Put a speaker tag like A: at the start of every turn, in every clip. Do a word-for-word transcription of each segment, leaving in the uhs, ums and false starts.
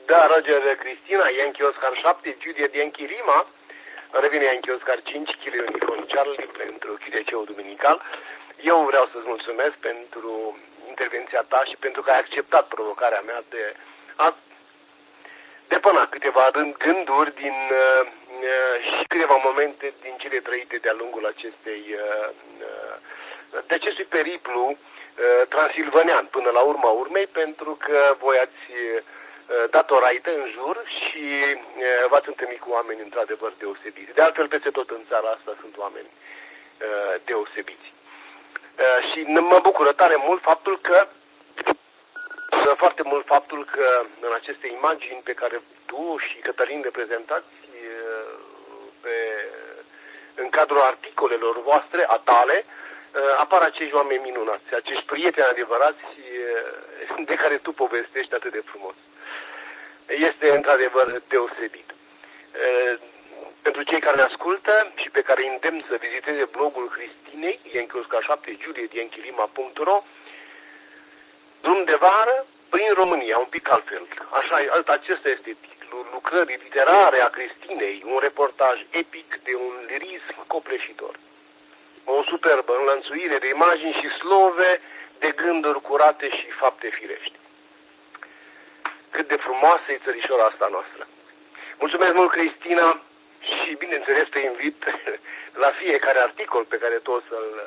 A: Da, Roger Cristina, Yankee Oscar șapte, Juliet Yankee Lima, revine Yankee Oscar cinci, Kilo Unicorn Charlie pentru Chideceu Duminical. Eu vreau să-ți mulțumesc pentru intervenția ta și pentru că ai acceptat provocarea mea de a depăna câteva gânduri din, uh, și câteva momente din cele trăite de-a lungul acestei, uh, de acestui periplu uh, transilvanean până la urma urmei, pentru că voi ați uh, dat o raită în jur și uh, v-ați întâlnit cu oameni într-adevăr deosebiți. De altfel, peste tot în țara asta sunt oameni uh, deosebiți. Uh, și mă bucură tare mult faptul că foarte mult faptul că în aceste imagini pe care tu și Cătălin le prezentați pe, în cadrul articolelor voastre, a tale, apar acești oameni minunați, acești prieteni adevărați de care tu povestești atât de frumos. Este într-adevăr deosebit. Pentru cei care ne ascultă și pe care îi îndemn să viziteze blogul Cristinei, Yankee Oscar șapte, Juliet Yankee Lima punct ro, drum de vară prin România, un pic altfel. Așa, acesta este titlul lucrării literare a Cristinei, un reportaj epic de un lirism copleșitor. O superbă înlănțuire de imagini și slove de gânduri curate și fapte firești. Cât de frumoasă e țărișoara asta noastră. Mulțumesc mult, Cristina, și bineînțeles te invit la fiecare articol pe care tu o să-l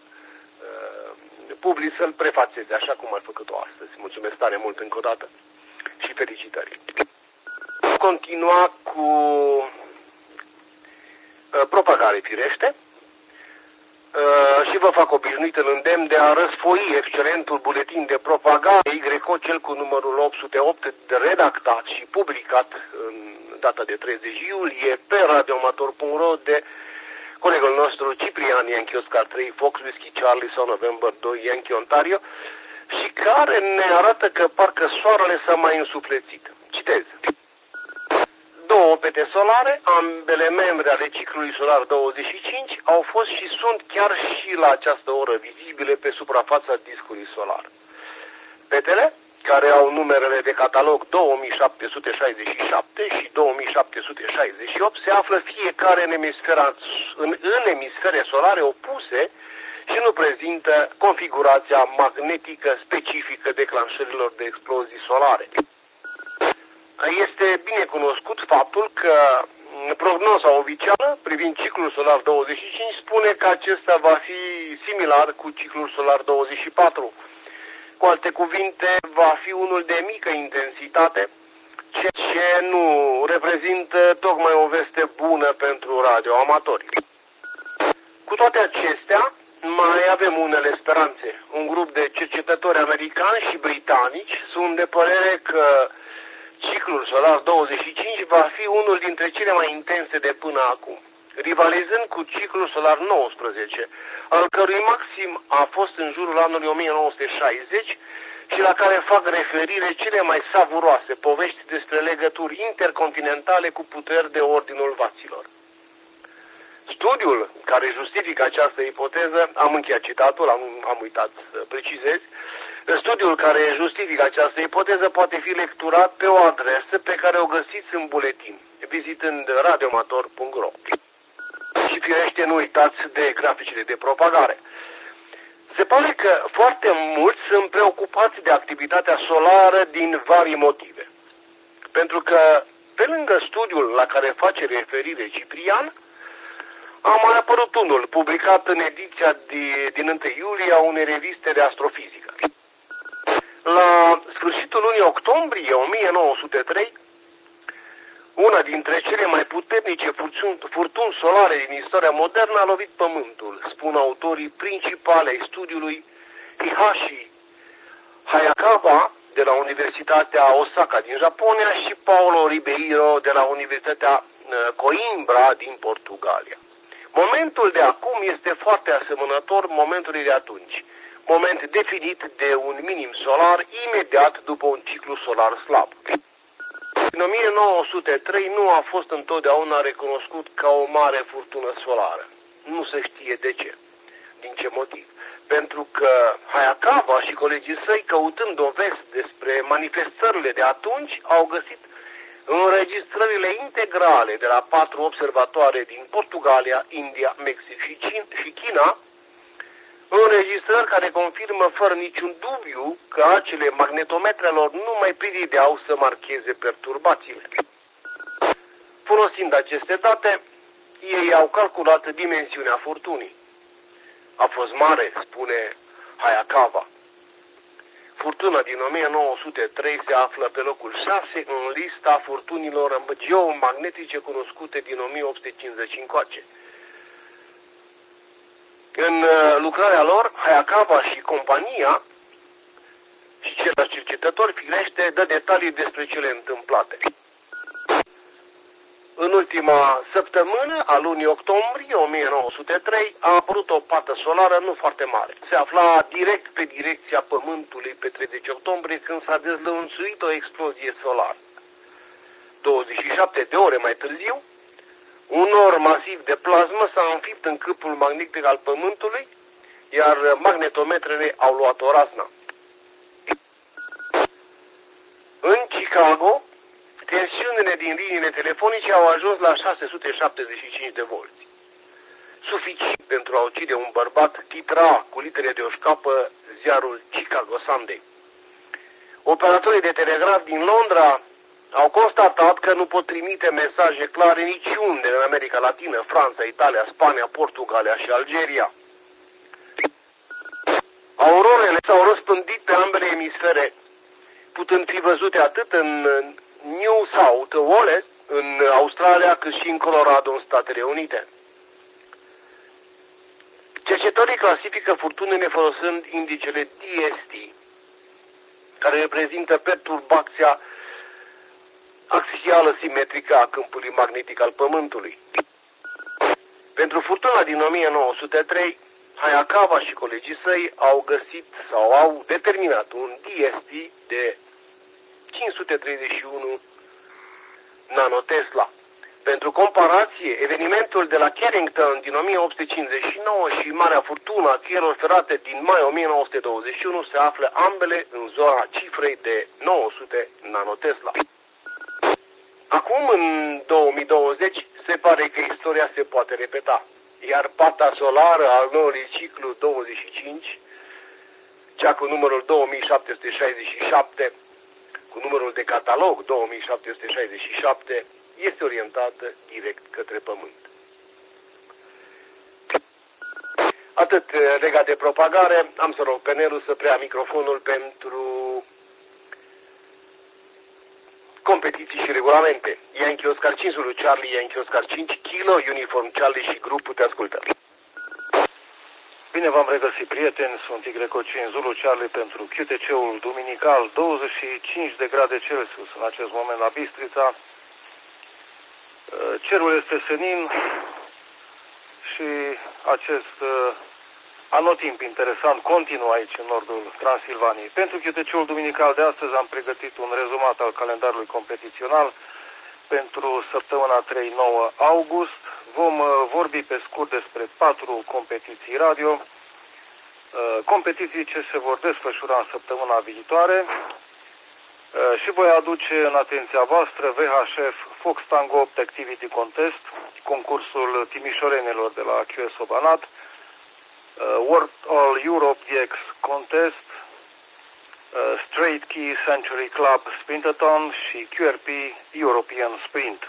A: public să-l prefațeze, așa cum ai făcut-o astăzi. Mulțumesc tare mult încă o dată și felicitări. Continua cu uh, propagare firește uh, și vă fac obișnuit în îndemn de a răsfoi excelentul buletin de propagare Y C O, cel cu numărul opt sute opt, redactat și publicat în data de treizeci iulie pe radioamator punct ro de colegul nostru Ciprian Yankee Oscar trei, Fox Whiskey Charlie sau November doi, Yankee Ontario, și care ne arată că parcă soarele s-a mai însuflețit. Citez. Două pete solare, ambele membre ale ciclului solar douăzeci și cinci, au fost și sunt chiar și la această oră vizibile pe suprafața discului solar. Petele, care au numerele de catalog două mii șapte sute șaizeci și șapte și două mii șapte sute șaizeci și opt, se află fiecare în, emisfera, în, în emisfere solare opuse și nu prezintă configurația magnetică specifică declanșărilor de explozii solare. Este bine cunoscut faptul că prognoza oficială privind ciclul solar douăzeci și cinci spune că acesta va fi similar cu ciclul solar douăzeci și patru. Cu alte cuvinte, va fi unul de mică intensitate, ceea ce nu reprezintă tocmai o veste bună pentru radioamatori. Cu toate acestea, mai avem unele speranțe. Un grup de cercetători americani și britanici sunt de părere că ciclul solar douăzeci și cinci va fi unul dintre cele mai intense de până acum, rivalizând cu ciclul solar nouăsprezece, al cărui maxim a fost în jurul anului o mie nouă sute șaizeci și la care fac referire cele mai savuroase povești despre legături intercontinentale cu puteri de ordinul vaților. Studiul care justifică această ipoteză, am încheiat citatul, am, am uitat să precizez, studiul care justifică această ipoteză poate fi lecturat pe o adresă pe care o găsiți în buletin, vizitând radioamator punct ro. Și firește, nu uitați de graficele de propagare. Se pare că foarte mulți sunt preocupați de activitatea solară din vari motive. Pentru că, pe lângă studiul la care face referire Ciprian, a mai apărut unul, publicat în ediția de, din întâi iulie a unei reviste de astrofizică. La sfârșitul lunii octombrie o mie nouă sute trei, una dintre cele mai puternice furtuni, furtuni solare din istoria modernă a lovit Pământul, spun autorii principale ai studiului Hihashi Hayakawa de la Universitatea Osaka din Japonia și Paulo Ribeiro de la Universitatea Coimbra din Portugalia. Momentul de acum este foarte asemănător momentului de atunci, moment definit de un minim solar imediat după un ciclu solar slab. În o mie nouă sute trei nu a fost întotdeauna recunoscut ca o mare furtună solară. Nu se știe de ce. Din ce motiv? Pentru că Hayakawa și colegii săi, căutând dovezi despre manifestările de atunci, au găsit Înregistrările integrale de la patru observatoare din Portugalia, India, Mexic și China, înregistrări care confirmă fără niciun dubiu că acele magnetometrelor nu mai priveau să marcheze perturbațiile. Folosind aceste date, ei au calculat dimensiunea furtunii. A fost mare, spune Hayakawa. Furtuna din o mie nouă sute trei se află pe locul șase în lista furtunilor geomagnetice cunoscute din o mie opt sute cincizeci încoace. În lucrarea lor, Hayakawa și compania și ceilalți cercetători, firește, dă detalii despre cele întâmplate. În ultima săptămână, a lunii octombrie o mie nouă sute trei, a apărut o pată solară nu foarte mare. Se afla direct pe direcția Pământului pe treizeci octombrie, când s-a dezlănțuit o explozie solară. douăzeci și șapte de ore mai târziu, un nor masiv de plasmă s-a înfipt în câmpul magnetic al Pământului, iar magnetometrele au luat o razna. În Chicago, tensiunile din liniile telefonice au ajuns la șase sute șaptezeci și cinci de volți. Suficient pentru a ucide un bărbat, titra cu litere de o șcapă ziarul Chicago Sunday. Operatorii de telegraf din Londra au constatat că nu pot trimite mesaje clare niciunde în America Latină, Franța, Italia, Spania, Portugalia și Algeria. Aurorele s-au răspândit pe ambele emisfere, putând fi văzute atât în New South Wales, în Australia, cât și în Colorado, în Statele Unite. Cercetătorii clasifică furtunile folosind indicele D S T, care reprezintă perturbația axială simetrică a câmpului magnetic al Pământului. Pentru furtuna din o mie nouă sute trei, Hayakawa și colegii săi au găsit sau au determinat un D S T de cinci sute treizeci și unu nanotesla. Pentru comparație, evenimentul de la Carrington din o mie opt sute cincizeci și nouă și marea furtună a căilor ferate din mai o mie nouă sute douăzeci și unu se află ambele în zona cifrei de nouă sute nanotesla. Acum, în două mii douăzeci, se pare că istoria se poate repeta, iar pata solară al noului ciclu douăzeci și cinci, cea cu numărul două mii șapte sute șaizeci și șapte, cu numărul de catalog două mii șapte sute șaizeci și șapte, este orientată direct către Pământ. Atât legat de propagare, am să rog pe Nelu să preia microfonul pentru competiții și regulamente. Yankee Oscar cinci Zulu Charlie, Yankee Oscar cinci Kilo, Uniform Charlie și grupul te ascultă.
B: Bine v-am regăsit, prieteni, sunt Y cinci Zulu Charlie pentru Q T C-ul duminical, douăzeci și cinci de grade Celsius în acest moment la Bistrița. Cerul este senin și acest anotimp interesant continuă aici în nordul Transilvaniei. Pentru Q T C-ul duminical de astăzi am pregătit un rezumat al calendarului competițional pentru săptămâna trei nouă august. Vom vorbi pe scurt despre patru competiții radio, competiții ce se vor desfășura în săptămâna viitoare și voi aduce în atenția voastră V H F Fox Tango opt Activity Contest, concursul timișorenilor de la Q S O Banat, World All Europe D X Contest, Straight Key Century Club Sprintathon și Q R P European Sprint.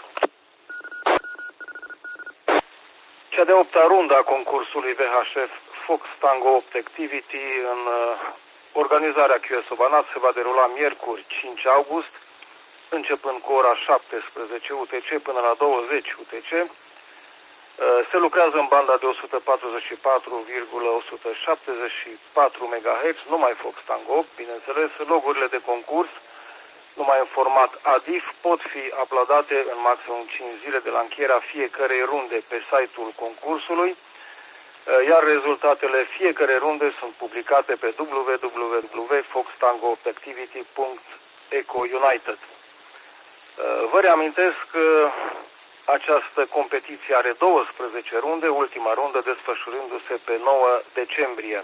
B: Cea de opta rundă a concursului V H F Fox Tango opt Activity în organizarea Q S O Banat se va derula miercuri cinci august, începând cu ora șaptesprezece U T C până la douăzeci U T C. Se lucrează în banda de o sută patruzeci și patru virgulă o sută șaptezeci și patru megahertz, numai Fox Tango opt, bineînțeles. Logurile de concurs, numai în format A D I F, pot fi uploadate în maximum cinci zile de la încheierea fiecărei runde pe site-ul concursului, iar rezultatele fiecare runde sunt publicate pe w w w punct fox tango opt activity punct eco united. Vă reamintesc că această competiție are douăsprezece runde, ultima rundă desfășurându-se pe nouă decembrie.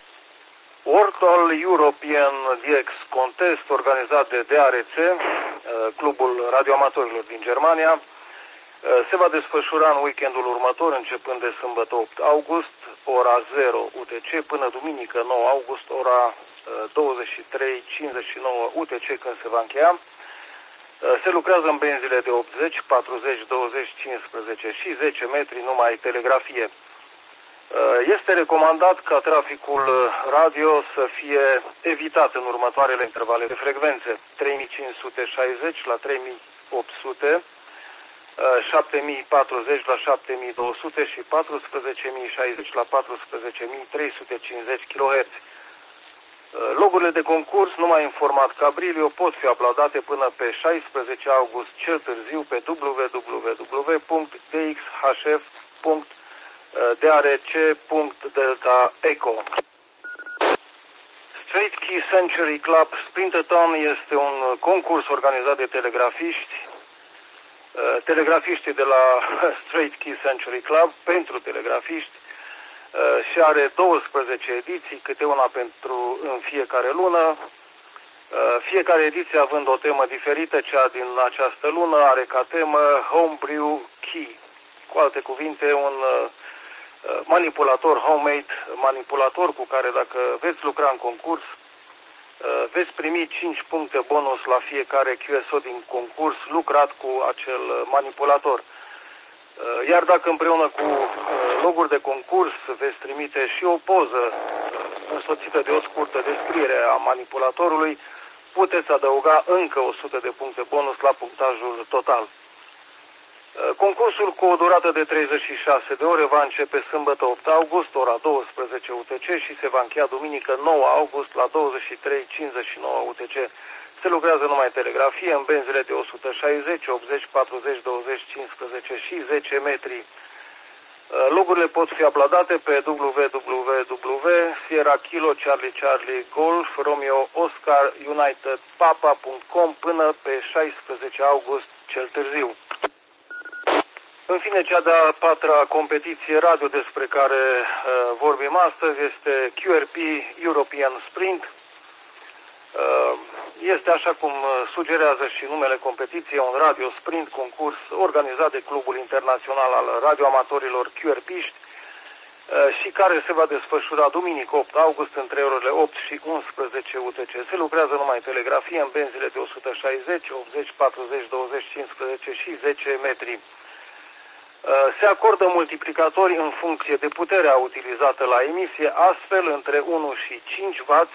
B: World All European D X Contest, organizat de D R C, Clubul Radioamatorilor din Germania. Se va desfășura în weekendul următor, începând de sâmbătă opt august, ora zero U T C, până duminică nouă august, ora douăzeci și trei cincizeci și nouă U T C, când se va încheia. Se lucrează în benzile de optzeci, patruzeci, douăzeci, cincisprezece și zece metri, numai telegrafie. Este recomandat ca traficul radio să fie evitat în următoarele intervale de frecvențe: trei mii cinci sute șaizeci la trei mii opt sute, șapte mii patruzeci la șapte mii două sute și paisprezece mii șaizeci la paisprezece mii trei sute cincizeci kilohertz. Logurile de concurs, numai în format cabrilio, pot fi uploadate până pe șaisprezece august, cel târziu, pe w w w punct d x h f punct d r c punct delta eco. Straight Key Century Club Sprintathon este un concurs organizat de telegrafiști, telegrafiștii de la Straight Key Century Club, pentru telegrafiști, și are douăsprezece ediții, câte una pentru în fiecare lună, fiecare ediție având o temă diferită. Cea din această lună are ca temă Homebrew Key, cu alte cuvinte un manipulator homemade, manipulator cu care, dacă veți lucra în concurs, veți primi cinci puncte bonus la fiecare Q S O din concurs lucrat cu acel manipulator. Iar dacă împreună cu loguri de concurs veți trimite și o poză însoțită de o scurtă descriere a manipulatorului, puteți adăuga încă o sută de puncte bonus la punctajul total. Concursul, cu o durată de treizeci și șase de ore, va începe sâmbătă opt august, ora douăsprezece U T C, și se va încheia duminică nouă august la douăzeci și trei cincizeci și nouă U T C. Se lucrează numai telegrafie în benzile de o sută șaizeci, optzeci, patruzeci, douăzeci, cincisprezece și zece metri. Logurile pot fi uploadate pe w w w punct Sierra Kilo Charlie Charlie Golf Romeo Oscar United Papa punct com până pe șaisprezece august cel târziu. În fine, cea de-a patra competiție radio despre care uh, vorbim astăzi este Q R P European Sprint. Uh, este, așa cum sugerează și numele competiției, un radio sprint concurs organizat de Clubul Internațional al Radioamatorilor Q R P-ști uh, și care se va desfășura duminică opt august între orele opt și unsprezece U T C. Se lucrează numai telegrafie în benzile de o sută șaizeci, optzeci, patruzeci, douăzeci, cincisprezece și zece metri. Se acordă multiplicatori în funcție de puterea utilizată la emisie, astfel între unu și cinci watt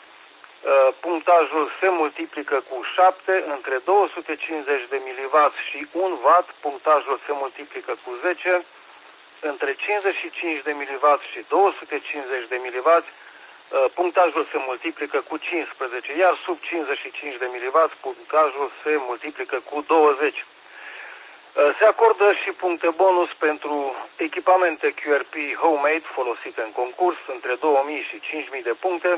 B: punctajul se multiplică cu șapte, între două sute cincizeci de miliwatt și un watt punctajul se multiplică cu zece, între cincizeci și cinci de miliwatt și două sute cincizeci de miliwatt punctajul se multiplică cu cincisprezece, iar sub cincizeci și cinci de miliwatt punctajul se multiplică cu douăzeci. Se acordă și puncte bonus pentru echipamente Q R P homemade folosite în concurs, între două mii și cinci mii de puncte.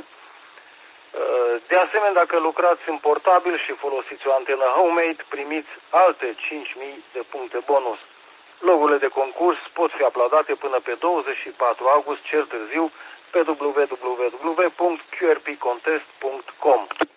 B: De asemenea, dacă lucrați în portabil și folosiți o antenă homemade, primiți alte cinci mii de puncte bonus. Logurile de concurs pot fi uploadate până pe douăzeci și patru august cel târziu pe w w w punct q r p contest punct com.